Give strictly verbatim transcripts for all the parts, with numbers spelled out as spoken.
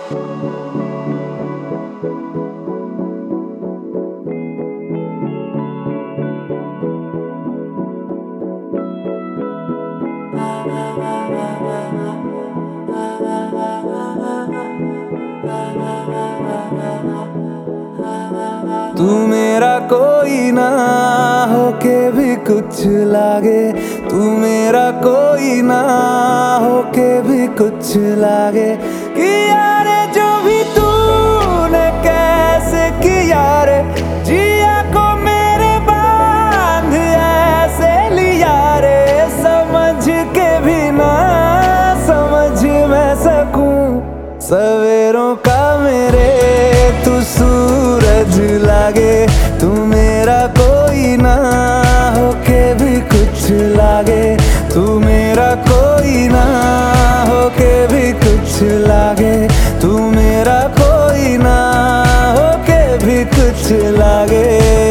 तू मेरा कोई ना होके भी कुछ लागे, तू मेरा कोई ना होके भी कुछ लागे। कि यारे जो भी तूने कैसे किया रे, जिया को मेरे बांध ऐसे लिया रे। समझ के भी ना समझ मैं सकूं सवेरों का मेरे तू सूरज लागे। तू मेरा कोई ना होके भी कुछ लागे, तू मेरा कोई ना होके भी कुछ लागे, तू मेरा कोई ना होके भी कुछ लागे।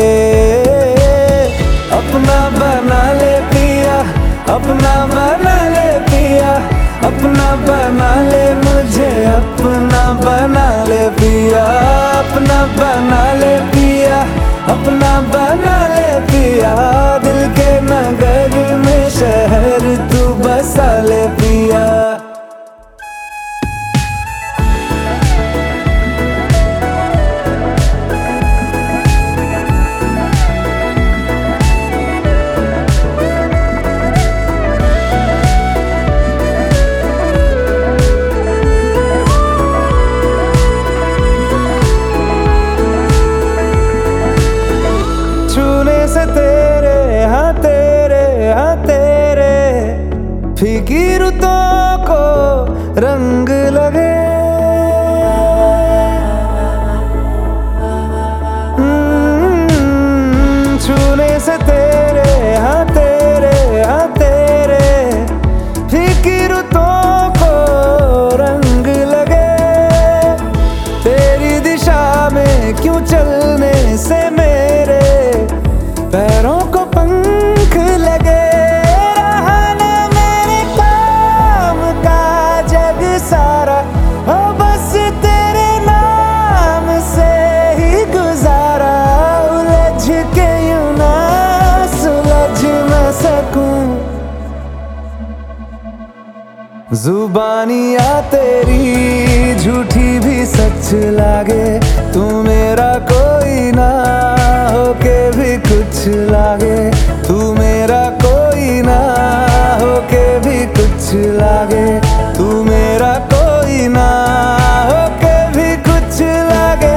अपना बना ले पिया, अपना बना ले पिया, अपना बना ले मुझे, अपना बना ले पिया, अपना बना ले पिया, अपना बना ले पिया। दिल के नगर में शहर तू बसा ले पिया। से तेरे हाँ तेरे हाँ तेरे फीकी रुतों को रंग लगे। छूने से तेरे हाँ तेरे हाँ तेरे फीकी रुतों को रंग लगे। तेरी दिशा में क्यों चलने से मेरे पैरों को पंख लगे। रहा ना मेरे काम का जग सारा, हो बस तेरे नाम से ही गुजारा। उलझ के यूं ना सुलझ न सकूं, जुबानियाँ तेरी झूठी भी सच लागे। तू मेरा कोई ना होके भी कुछ लागे, तू मेरा कोई ना होके भी कुछ लागे, तू मेरा कोई ना होके भी कुछ लागे।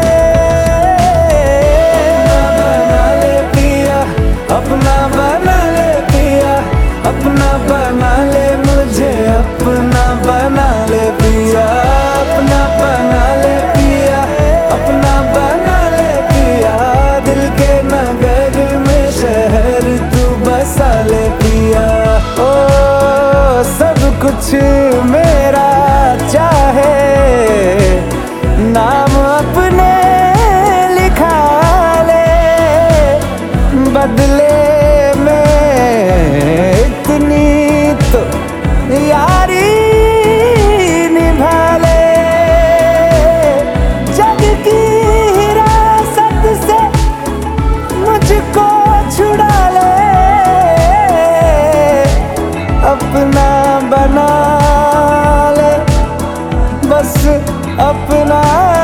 अपना बना ले पिया, अपना बना ले मुझे, अपना बना ले पिया, अपना बना ले पिया, अपना बना ले पिया। दिल के नगर में शहर तू बसा ले पिया। ओ सब कुछ मेरा चाहे, नाम अपने लिखा ले, बदले यारी निभा ले। जग की हिरासत से मुझको छुड़ा ले, अपना बना ले, बस अपना